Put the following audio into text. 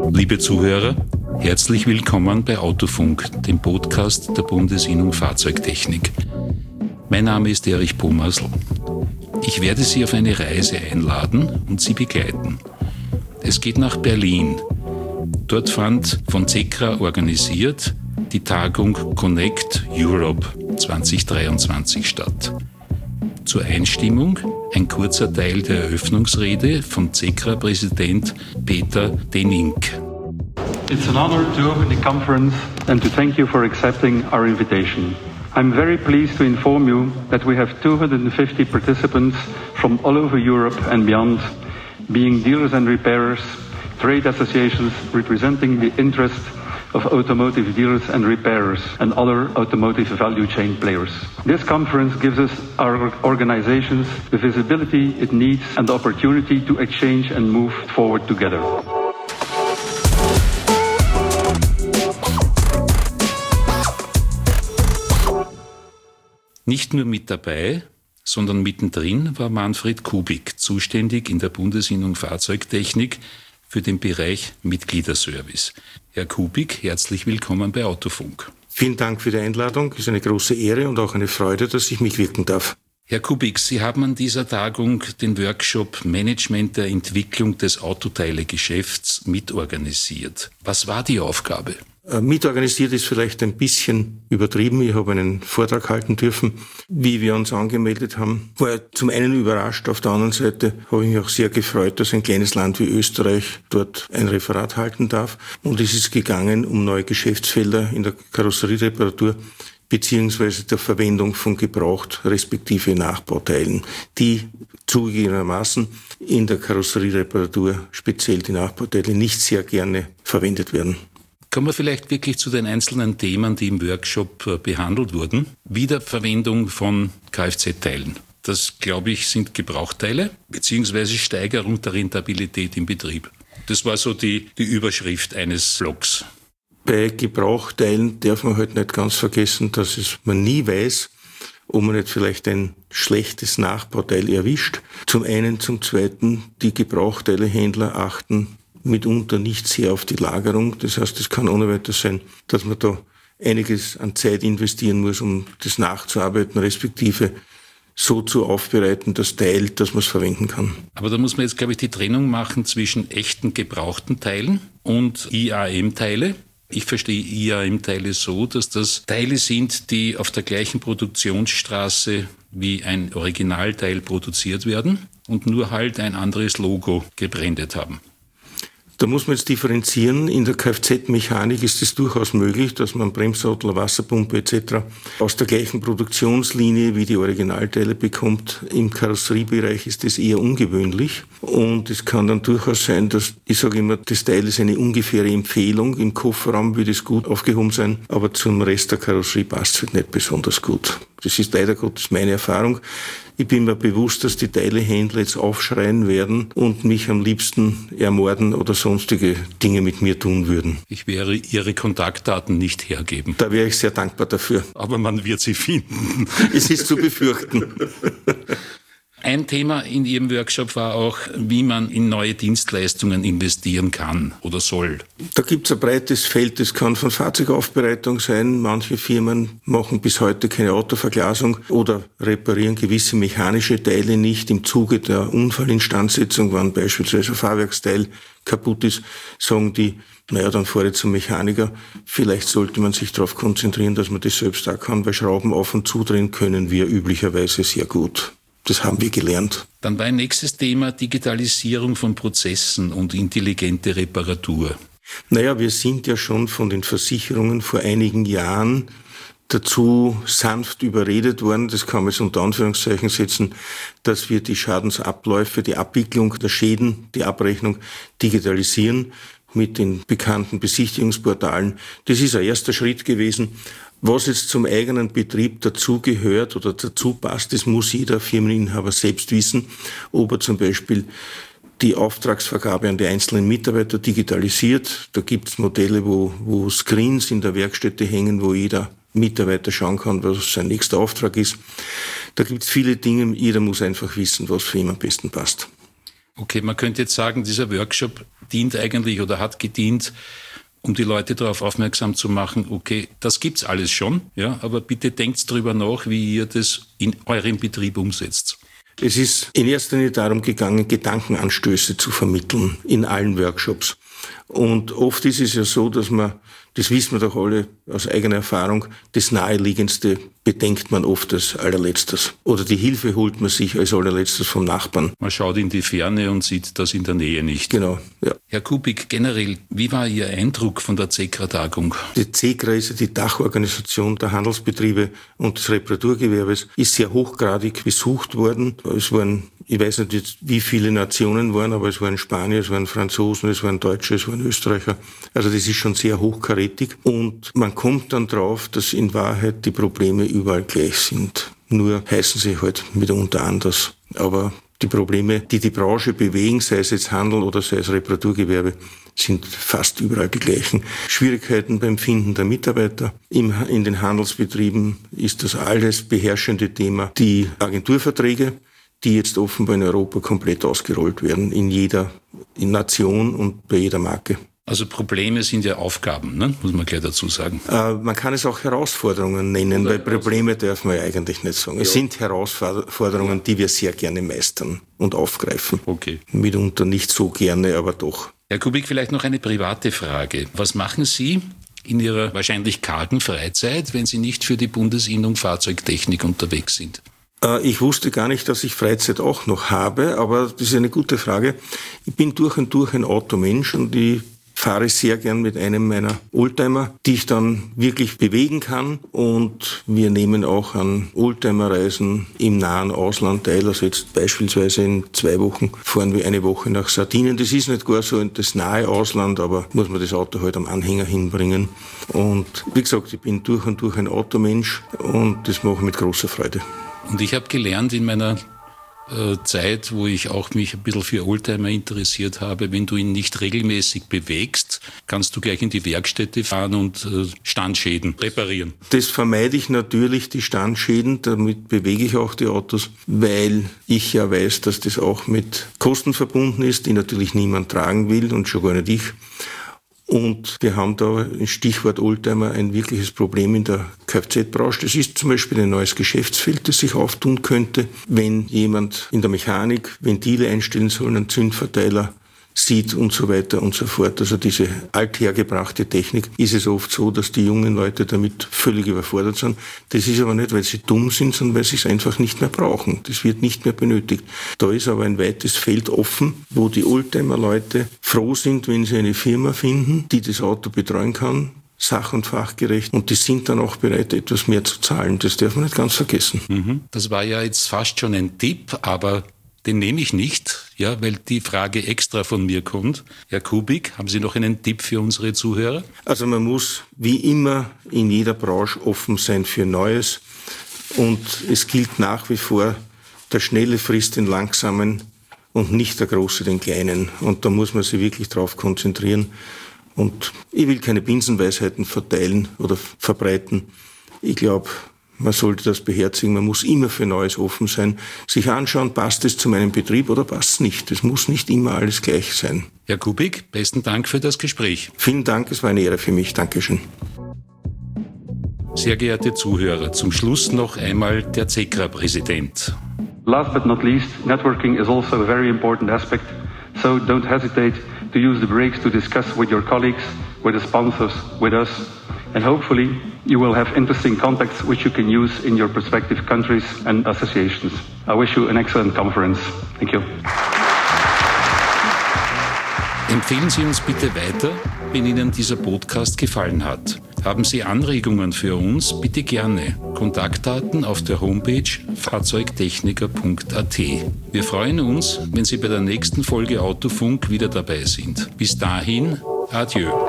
Liebe Zuhörer, herzlich willkommen bei Autofunk, dem Podcast der Bundesinnung Fahrzeugtechnik. Mein Name ist Erich Pomasl. Ich werde Sie auf eine Reise einladen und Sie begleiten. Es geht nach Berlin. Dort fand von CECRA organisiert die Tagung Connect Europe 2023 statt. Zur Einstimmung ein kurzer Teil der Eröffnungsrede von CECRA-Präsident Peter Denink. It's an honor to open the conference and to thank you for accepting our invitation. I'm very pleased to inform you that we have 250 participants from all over Europe and beyond, being dealers and repairers, trade associations representing the interests of automotive dealers and repairers and other automotive value chain players. This conference gives us our organizations the visibility it needs and the opportunity to exchange and move forward together. Nicht nur mit dabei, sondern mittendrin war Manfred Kubik, zuständig in der Bundesinnung Fahrzeugtechnik für den Bereich Mitgliederservice. Herr Kubik, herzlich willkommen bei Autofunk. Vielen Dank für die Einladung. Es ist eine große Ehre und auch eine Freude, dass ich mitwirken darf. Herr Kubik, Sie haben an dieser Tagung den Workshop Management der Entwicklung des Autoteilegeschäfts mitorganisiert. Was war die Aufgabe? Mitorganisiert ist vielleicht ein bisschen übertrieben. Ich habe einen Vortrag halten dürfen. Wie wir uns angemeldet haben, war ich zum einen überrascht. Auf der anderen Seite habe ich mich auch sehr gefreut, dass ein kleines Land wie Österreich dort ein Referat halten darf. Und es ist gegangen um neue Geschäftsfelder in der Karosseriereparatur beziehungsweise der Verwendung von gebraucht respektive Nachbauteilen, die zugegebenermaßen in der Karosseriereparatur, speziell die Nachbauteile, nicht sehr gerne verwendet werden. Kommen wir vielleicht wirklich zu den einzelnen Themen, die im Workshop behandelt wurden. Wiederverwendung von Kfz-Teilen. Das, glaube ich, sind Gebrauchteile beziehungsweise Steigerung der Rentabilität im Betrieb. Das war so die Überschrift eines Blogs. Bei Gebrauchteilen darf man halt nicht ganz vergessen, dass man nie weiß, ob man nicht vielleicht ein schlechtes Nachbauteil erwischt. Zum einen, zum zweiten, die Gebrauchteilehändler achten mitunter nicht sehr auf die Lagerung. Das heißt, es kann ohne weiteres sein, dass man da einiges an Zeit investieren muss, um das nachzuarbeiten, respektive so zu aufbereiten, das Teil, dass man es verwenden kann. Aber da muss man jetzt, glaube ich, die Trennung machen zwischen echten gebrauchten Teilen und IAM-Teile. Ich verstehe IAM-Teile so, dass das Teile sind, die auf der gleichen Produktionsstraße wie ein Originalteil produziert werden und nur halt ein anderes Logo gebrandet haben. Da muss man jetzt differenzieren. In der Kfz-Mechanik ist es durchaus möglich, dass man Bremssattler, Wasserpumpe etc. aus der gleichen Produktionslinie wie die Originalteile bekommt. Im Karosseriebereich ist das eher ungewöhnlich. Und es kann dann durchaus sein, dass, ich sage immer, das Teil ist eine ungefähre Empfehlung. Im Kofferraum würde es gut aufgehoben sein, aber zum Rest der Karosserie passt es halt nicht besonders gut. Das ist leider Gottes meine Erfahrung. Ich bin mir bewusst, dass die Teilehändler jetzt aufschreien werden und mich am liebsten ermorden oder sonstige Dinge mit mir tun würden. Ich werde Ihre Kontaktdaten nicht hergeben. Da wäre ich sehr dankbar dafür. Aber man wird sie finden. Es ist zu befürchten. Ein Thema in Ihrem Workshop war auch, wie man in neue Dienstleistungen investieren kann oder soll. Da gibt es ein breites Feld. Das kann von Fahrzeugaufbereitung sein. Manche Firmen machen bis heute keine Autoverglasung oder reparieren gewisse mechanische Teile nicht. Im Zuge der Unfallinstandsetzung, wenn beispielsweise ein Fahrwerksteil kaputt ist, sagen die, dann fahre ich zum Mechaniker. Vielleicht sollte man sich darauf konzentrieren, dass man das selbst auch kann, weil Schrauben auf und zudrehen können wir üblicherweise sehr gut. Das haben wir gelernt. Dann war ein nächstes Thema Digitalisierung von Prozessen und intelligente Reparatur. Wir sind ja schon von den Versicherungen vor einigen Jahren dazu sanft überredet worden, das kann man jetzt unter Anführungszeichen setzen, dass wir die Schadensabläufe, die Abwicklung der Schäden, die Abrechnung digitalisieren mit den bekannten Besichtigungsportalen. Das ist ein erster Schritt gewesen. Was jetzt zum eigenen Betrieb dazugehört oder dazu passt, das muss jeder Firmeninhaber selbst wissen, ob er zum Beispiel die Auftragsvergabe an die einzelnen Mitarbeiter digitalisiert. Da gibt es Modelle, wo Screens in der Werkstätte hängen, wo jeder Mitarbeiter schauen kann, was sein nächster Auftrag ist. Da gibt es viele Dinge, jeder muss einfach wissen, was für ihn am besten passt. Okay, man könnte jetzt sagen, dieser Workshop dient eigentlich oder hat gedient, um die Leute darauf aufmerksam zu machen, okay, das gibt's alles schon, ja, aber bitte denkt drüber nach, wie ihr das in eurem Betrieb umsetzt. Es ist in erster Linie darum gegangen, Gedankenanstöße zu vermitteln in allen Workshops. Und oft ist es ja so, dass man, das wissen wir doch alle aus eigener Erfahrung, das Naheliegendste bedenkt man oft als allerletztes. Oder die Hilfe holt man sich als allerletztes vom Nachbarn. Man schaut in die Ferne und sieht das in der Nähe nicht. Genau, ja. Herr Kubik, generell, wie war Ihr Eindruck von der CECRA-Tagung? Die CECRA ist ja die Dachorganisation der Handelsbetriebe und des Reparaturgewerbes, ist sehr hochgradig besucht worden. Es waren, ich weiß nicht jetzt, wie viele Nationen waren, aber es waren Spanier, es waren Franzosen, es waren Deutsche, es waren Österreicher. Also das ist schon sehr hochkarätig. Und man kommt dann drauf, dass in Wahrheit die Probleme überall gleich sind. Nur heißen sie halt mitunter anders. Aber die Probleme, die die Branche bewegen, sei es jetzt Handel oder sei es Reparaturgewerbe, sind fast überall die gleichen. Schwierigkeiten beim Finden der Mitarbeiter. In den Handelsbetrieben ist das alles beherrschende Thema die Agenturverträge, die jetzt offenbar in Europa komplett ausgerollt werden, in jeder Nation und bei jeder Marke. Also Probleme sind ja Aufgaben, ne? Muss man gleich dazu sagen. Man kann es auch Herausforderungen nennen, weil Probleme darf man ja eigentlich nicht sagen. Es sind Herausforderungen, die wir sehr gerne meistern und aufgreifen. Okay. Mitunter nicht so gerne, aber doch. Herr Kubik, vielleicht noch eine private Frage. Was machen Sie in Ihrer wahrscheinlich kargen Freizeit, wenn Sie nicht für die Bundesinnung Fahrzeugtechnik unterwegs sind? Ich wusste gar nicht, dass ich Freizeit auch noch habe, aber das ist eine gute Frage. Ich bin durch und durch ein Automensch und ich fahre sehr gern mit einem meiner Oldtimer, die ich dann wirklich bewegen kann. Und wir nehmen auch an Oldtimer-Reisen im nahen Ausland teil. Also jetzt beispielsweise in 2 Wochen fahren wir eine Woche nach Sardinien. Das ist nicht gar so das nahe Ausland, aber muss man das Auto halt am Anhänger hinbringen. Und wie gesagt, ich bin durch und durch ein Automensch und das mache ich mit großer Freude. Und ich habe gelernt in meiner Zeit, wo ich auch mich ein bisschen für Oldtimer interessiert habe, wenn du ihn nicht regelmäßig bewegst, kannst du gleich in die Werkstätte fahren und Standschäden reparieren. Das vermeide ich natürlich, die Standschäden, damit bewege ich auch die Autos, weil ich ja weiß, dass das auch mit Kosten verbunden ist, die natürlich niemand tragen will und schon gar nicht ich. Und wir haben da, Stichwort Oldtimer, ein wirkliches Problem in der Kfz-Branche. Das ist zum Beispiel ein neues Geschäftsfeld, das sich auftun könnte, wenn jemand in der Mechanik Ventile einstellen soll, einen Zündverteiler sieht und so weiter und so fort. Also diese althergebrachte Technik, ist es oft so, dass die jungen Leute damit völlig überfordert sind. Das ist aber nicht, weil sie dumm sind, sondern weil sie es einfach nicht mehr brauchen. Das wird nicht mehr benötigt. Da ist aber ein weites Feld offen, wo die Oldtimer-Leute froh sind, wenn sie eine Firma finden, die das Auto betreuen kann, sach- und fachgerecht. Und die sind dann auch bereit, etwas mehr zu zahlen. Das darf man nicht ganz vergessen. Das war ja jetzt fast schon ein Tipp, aber den nehme ich nicht, ja, weil die Frage extra von mir kommt. Herr Kubik, haben Sie noch einen Tipp für unsere Zuhörer? Also man muss wie immer in jeder Branche offen sein für Neues. Und es gilt nach wie vor, der Schnelle frisst den Langsamen und nicht der Große den Kleinen. Und da muss man sich wirklich drauf konzentrieren. Und ich will keine Binsenweisheiten verteilen oder verbreiten. Ich glaube, man sollte das beherzigen. Man muss immer für Neues offen sein. Sich anschauen, passt es zu meinem Betrieb oder passt es nicht. Es muss nicht immer alles gleich sein. Herr Kubik, besten Dank für das Gespräch. Vielen Dank, es war eine Ehre für mich. Dankeschön. Sehr geehrte Zuhörer, zum Schluss noch einmal der CECRA-Präsident. Last but not least, networking is also a very important aspect. So don't hesitate to use the breaks to discuss with your colleagues, with the sponsors, with us. And hopefully you will have interesting contacts which you can use in your respective countries and associations. I wish you an excellent conference. Thank you. Empfehlen Sie uns bitte weiter, wenn Ihnen dieser Podcast gefallen hat. Haben Sie Anregungen für uns? Bitte gerne. Kontaktdaten auf der Homepage fahrzeugtechniker.at. Wir freuen uns, wenn Sie bei der nächsten Folge Autofunk wieder dabei sind. Bis dahin, adieu.